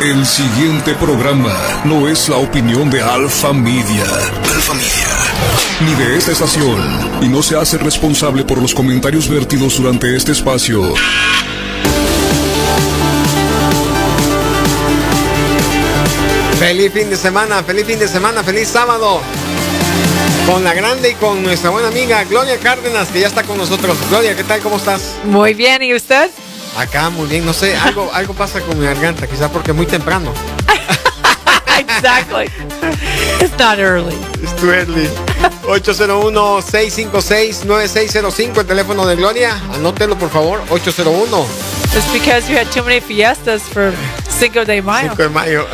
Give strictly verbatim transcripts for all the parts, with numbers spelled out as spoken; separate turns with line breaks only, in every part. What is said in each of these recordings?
El siguiente programa no es la opinión de Alfa Media. Alfa Media. Ni de esta estación. Y no se hace responsable por los comentarios vertidos durante este espacio.
Feliz fin de semana, feliz fin de semana, feliz sábado. Con la grande y con nuestra buena amiga Gloria Cárdenas, que ya está con nosotros. Gloria, ¿qué tal? ¿Cómo estás?
Muy bien, ¿y usted?
Acá, muy bien. No sé, algo, algo pasa con mi garganta, quizás porque es muy temprano.
Exactly. It's not early.
It's too early. ocho cero uno, seis cinco seis, nueve seis cero cinco, el teléfono de Gloria. Anótelo, por favor. ocho cero uno.
It's because you had too many fiestas for Cinco de Mayo.
Cinco de Mayo.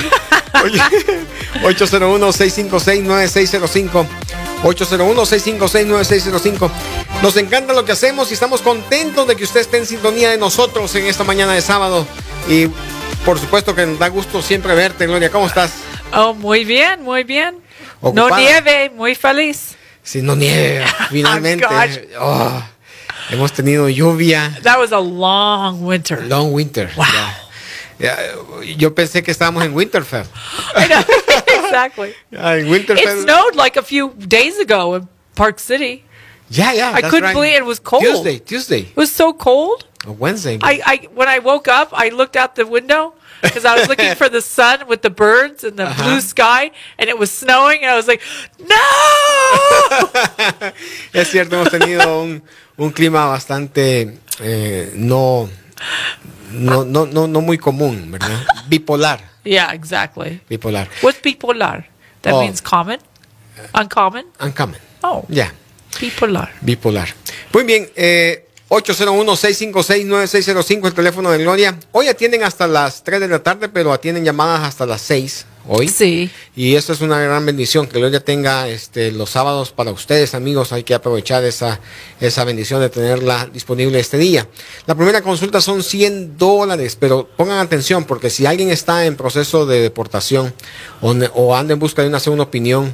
ocho cero uno, seis cinco seis, nueve seis cero cinco. ocho cero uno, seis cinco seis, nueve seis cero cinco. Nos encanta lo que hacemos y estamos contentos de que usted esté en sintonía de nosotros en esta mañana de sábado. Y por supuesto que nos da gusto siempre verte, Gloria. ¿Cómo estás?
Oh, muy bien, muy bien.
¿Ocupada?
No nieve, muy feliz.
Sí, no nieve, finalmente. Oh, hemos tenido lluvia.
That was a long winter.
Long winter.
Wow.
Yeah. Yeah. Yo pensé que estábamos en Winterfell.
I know, exactly.
Yeah, en Winterfell.
It snowed like a few days ago in Park City.
Yeah, yeah.
I couldn't
right.
believe it was cold.
Tuesday, Tuesday.
It was so cold.
Or Wednesday.
I, I when I woke up, I looked out the window because I was looking for the sun with the birds and the uh-huh. blue sky, and it was snowing, and I was like, "No!"
Es cierto, hemos tenido un, un clima bastante eh, no, no, no, no, no muy común, ¿verdad? Bipolar.
Yeah, exactly.
Bipolar.
What's bipolar? That
oh.
means common? Uncommon?
Uncommon.
Oh.
Yeah.
Bipolar.
Bipolar. Muy bien, eh, ocho cero uno, seis cinco seis, nueve seis cero cinco, el teléfono de Gloria. Hoy atienden hasta las tres de la tarde, pero atienden llamadas hasta las seis hoy.
Sí.
Y eso es una gran bendición, que Gloria tenga este, los sábados para ustedes, amigos. Hay que aprovechar esa, esa bendición de tenerla disponible este día. La primera consulta son cien dólares, pero pongan atención, porque si alguien está en proceso de deportación o, o anda en busca de una segunda opinión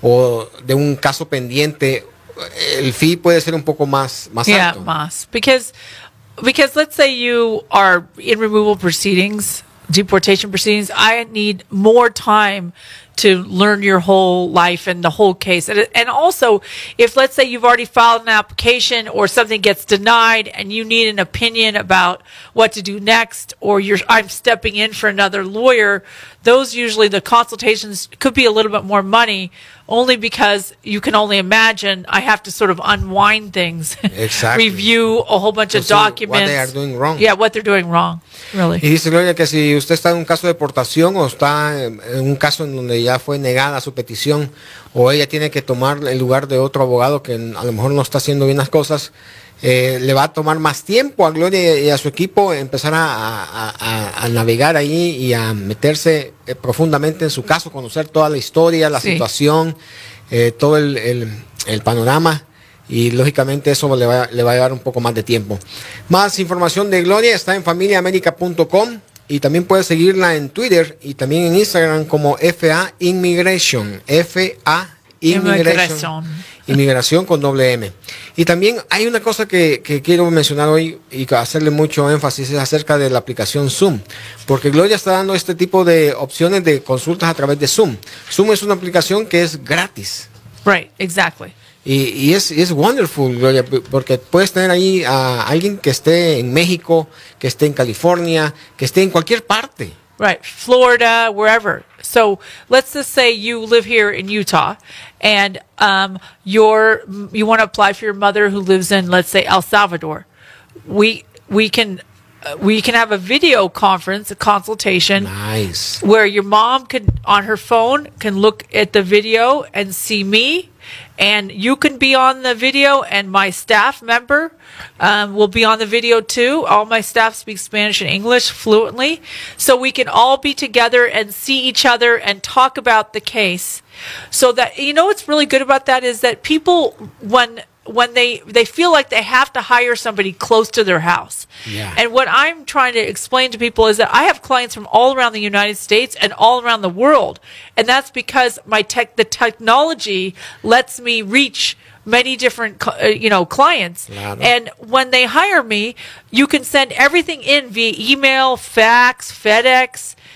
o de un caso pendiente, el fee puede ser un poco más, más
yeah,
alto.
Yeah, más. Because, because let's say you are in removal proceedings, deportation proceedings, I need more time to learn your whole life and the whole case. And, and also, if let's say you've already filed an application or something gets denied and you need an opinion about what to do next, or you're, I'm stepping in for another lawyer, those usually the consultations could be a little bit more money, only because you can only imagine I have to sort of unwind things,
exactly.
review a whole bunch
to
of documents.
What they are doing wrong.
Yeah, what they're doing wrong, really.
Y dice Gloria que si usted está en un caso de deportación o está en un caso en donde ya fue negada su petición, o ella tiene que tomar el lugar de otro abogado que a lo mejor no está haciendo bien las cosas, eh, le va a tomar más tiempo a Gloria y a su equipo empezar a, a, a, a navegar ahí y a meterse eh, profundamente en su caso, conocer toda la historia, la sí. situación, eh, todo el, el, el panorama, y lógicamente eso le va, le va a llevar un poco más de tiempo. Más información de Gloria está en familia américa punto com, y también puedes seguirla en Twitter y también en Instagram como F A Immigration, F A Immigration, Inmigración con doble M. Y también hay una cosa que, que quiero mencionar hoy y hacerle mucho énfasis, es acerca de la aplicación Zoom, porque Gloria está dando este tipo de opciones de consultas a través de Zoom. Zoom es una aplicación que es gratis.
Right, exactly.
Y, y es, es wonderful, Gloria, porque puedes tener ahí a alguien que esté en México, que esté en California, que esté en cualquier parte.
Right, Florida, wherever. So let's just say you live here in Utah, and um, you're you want to apply for your mother who lives in, let's say, El Salvador. We we can uh, we can have a video conference, a consultation.
Nice.
Where your mom can, on her phone, can look at the video and see me. And you can be on the video, and my staff member um, will be on the video too. All my staff speak Spanish and English fluently. So we can all be together and see each other and talk about the case. So that, you know what's really good about that is that people, when when they, they feel like they have to hire somebody close to their house.
Yeah.
And what I'm trying to explain to people is that I have clients from all around the United States and all around the world. And that's because my tech, the technology lets me reach many different, uh, you know, clients.
Claro.
And when they hire me, you can send everything in via email, fax, FedEx,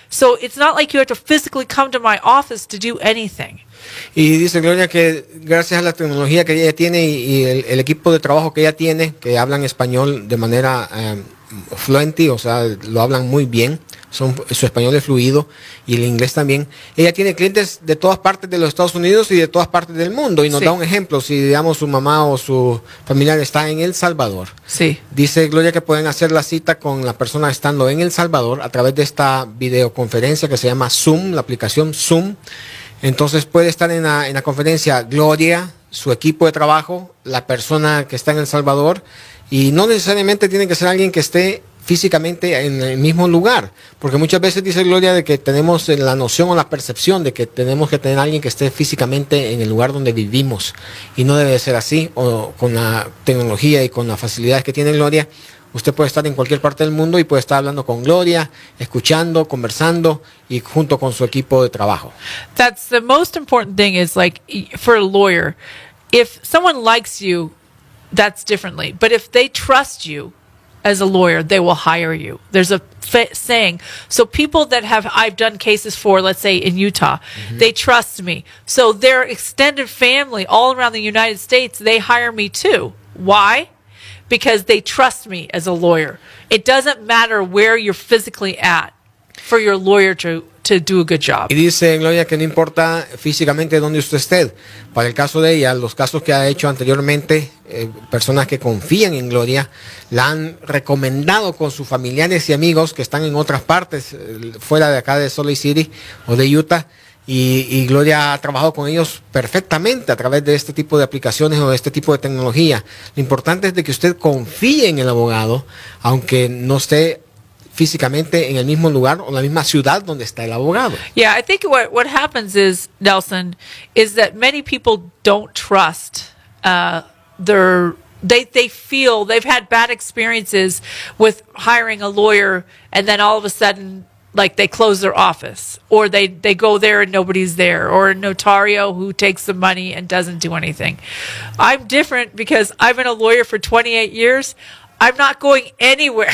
So it's not like you have to physically come to my office to do anything.
Y dice Gloria que gracias a la tecnología que ella tiene y, y el, el equipo de trabajo que ella tiene, que hablan español de manera um, fluente, o sea, lo hablan muy bien, son, su español es fluido y el inglés también. Ella tiene clientes de todas partes de los Estados Unidos y de todas partes del mundo. Y nos
sí.
da un ejemplo, si digamos su mamá o su familiar está en El Salvador.
Sí.
Dice Gloria que pueden hacer la cita con la persona estando en El Salvador a través de esta videoconferencia que se llama Zoom, la aplicación Zoom. Entonces puede estar en la, en la conferencia Gloria, su equipo de trabajo, la persona que está en El Salvador, y no necesariamente tiene que ser alguien que esté físicamente en el mismo lugar, porque muchas veces dice Gloria de que tenemos la noción o la percepción de que tenemos que tener a alguien que esté físicamente en el lugar donde vivimos, y no debe ser así. O con la tecnología y con las facilidades que tiene Gloria, usted puede estar en cualquier parte del mundo y puede estar hablando con Gloria, escuchando, conversando y junto con su equipo de trabajo.
That's the most important thing is like for a lawyer, if someone likes you, that's differently. But if they trust you as a lawyer, they will hire you. There's a fa- saying. So people that have, I've done cases for, let's say in Utah, mm-hmm. they trust me. So their extended family all around the United States, they hire me too. Why? Because they trust me as a lawyer. It doesn't matter where you're physically at for your lawyer to, to do a good job.
Y dice Gloria que no importa físicamente dónde usted esté. Para el caso de ella, los casos que ha hecho anteriormente, eh, personas que confían en Gloria, la han recomendado con sus familiares y amigos que están en otras partes, eh, fuera de acá de Salt Lake City o de Utah. Y, y Gloria ha trabajado con ellos perfectamente a través de este tipo de aplicaciones o de este tipo de tecnología. Lo importante es de que usted confíe en el abogado, aunque no esté físicamente en el mismo lugar o en la misma ciudad donde está el abogado.
Yeah, I think what, what happens is, Nelson, is that many people don't trust uh, their... They they feel they've had bad experiences with hiring a lawyer, and then all of a sudden, like they close their office, or they, they go there and nobody's there, or a notario who takes the money and doesn't do anything. I'm different because I've been a lawyer for twenty-eight years. I'm not going anywhere.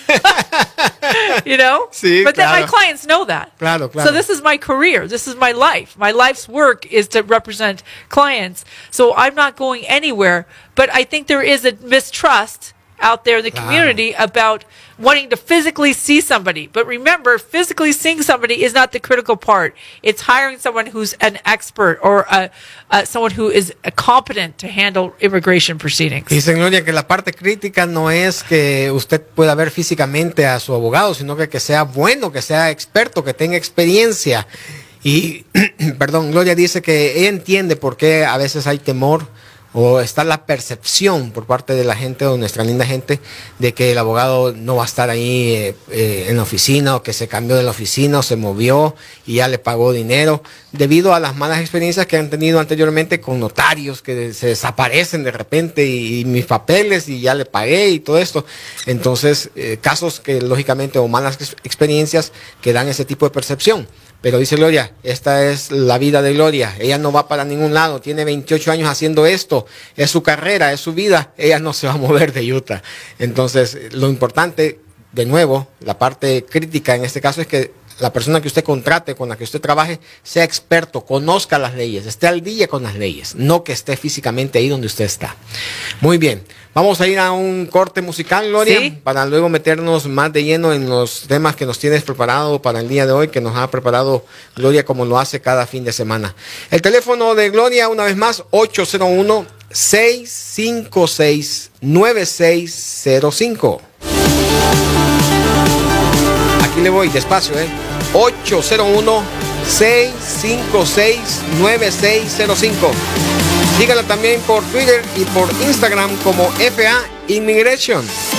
You know?
Sí,
but then
claro.
my clients know that.
Claro, claro.
So this is my career. This is my life. My life's work is to represent clients. So I'm not going anywhere. But I think there is a mistrust out there in the
Claro.
community about wanting to physically see somebody. But remember, physically seeing somebody is not the critical part. It's hiring someone who's an expert or a, uh, someone who is competent to handle immigration proceedings.
Dice Gloria que la parte crítica no es que usted pueda ver físicamente a su abogado, sino que, que sea bueno, que sea experto, que tenga experiencia. Y, perdón, Gloria dice que ella entiende por qué a veces hay temor o está la percepción por parte de la gente o nuestra linda gente de que el abogado no va a estar ahí eh, eh, en la oficina, o que se cambió de la oficina o se movió y ya le pagó dinero, debido a las malas experiencias que han tenido anteriormente con notarios que se desaparecen de repente y, y mis papeles y ya le pagué y todo esto. Entonces, eh, casos que lógicamente o malas ex- experiencias que dan ese tipo de percepción. Pero dice Gloria, esta es la vida de Gloria. Ella no va para ningún lado. Tiene veintiocho años haciendo esto. Es su carrera, es su vida. Ella no se va a mover de Utah. Entonces, lo importante, de nuevo, la parte crítica en este caso es que la persona que usted contrate, con la que usted trabaje, sea experto, conozca las leyes, esté al día con las leyes, no que esté físicamente ahí donde usted está. Muy bien. Vamos a ir a un corte musical, Gloria,
sí,
para luego meternos más de lleno en los temas que nos tienes preparado para el día de hoy, que nos ha preparado Gloria como lo hace cada fin de semana. El teléfono de Gloria, una vez más, ocho cero uno, seis cinco seis, nueve seis cero cinco. Aquí le voy, despacio, ¿eh? ocho cero uno, seis cinco seis, nueve seis cero cinco. Sígala también por Twitter y por Instagram como F A Immigration.